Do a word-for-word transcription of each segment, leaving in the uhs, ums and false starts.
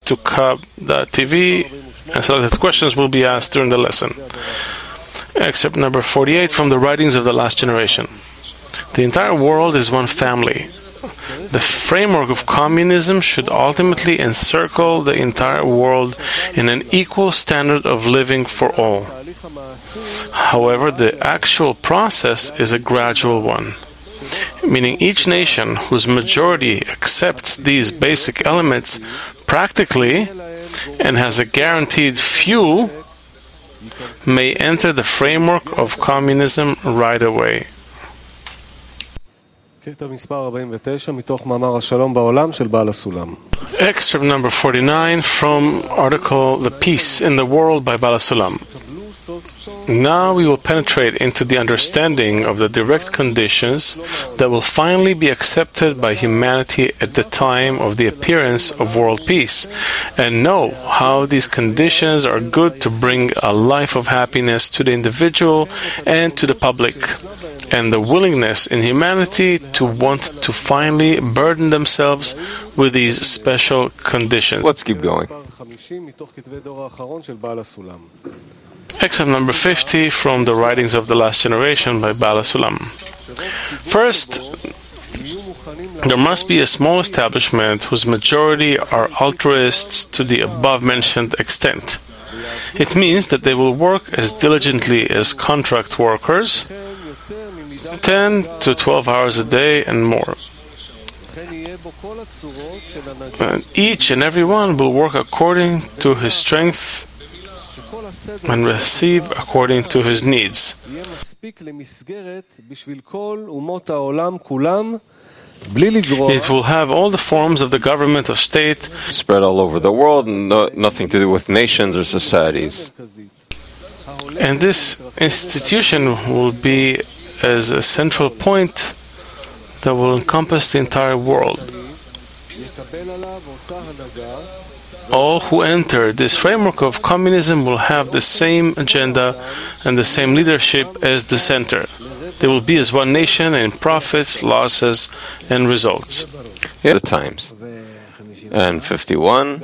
to Kab dot T V, and selected questions will be asked during the lesson. Excerpt number forty-eight from the writings of the last generation. The entire world is one family. The framework of communism should ultimately encircle the entire world in an equal standard of living for all. However, the actual process is a gradual one, meaning each nation whose majority accepts these basic elements practically and has a guaranteed few may enter the framework of communism right away. Excerpt number forty-nine from article The Peace in the World by Baal HaSulam. Now we will penetrate into the understanding of the direct conditions that will finally be accepted by humanity at the time of the appearance of world peace, and know how these conditions are good to bring a life of happiness to the individual and to the public, and the willingness in humanity to want to finally burden themselves with these special conditions. Let's keep going. Excerpt number fifty from the writings of the last generation by Baal HaSulam. First, there must be a small establishment whose majority are altruists to the above-mentioned extent. It means that they will work as diligently as contract workers, ten to twelve hours a day and more. And each and every one will work according to his strength and receive according to his needs. It will have all the forms of the government of state spread all over the world, no, nothing to do with nations or societies. And this institution will be as a central point that will encompass the entire world. All who enter this framework of communism will have the same agenda and the same leadership as the center. They will be as one nation in profits, losses, and results. Yeah, the times. And fifty-one.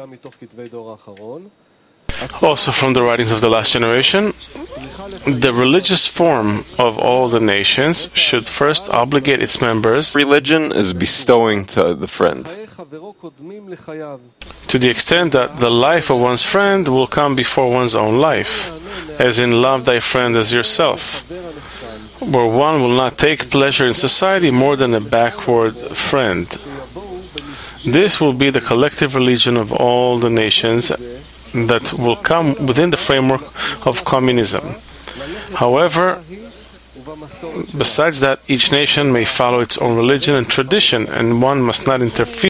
Also from the writings of the last generation, the religious form of all the nations should first obligate its members. Religion is bestowing to the friend, to the extent that the life of one's friend will come before one's own life, as in love thy friend as yourself, where one will not take pleasure in society more than a backward friend. This will be the collective religion of all the nations that will come within the framework of communism. However, besides that, each nation may follow its own religion and tradition, and one must not interfere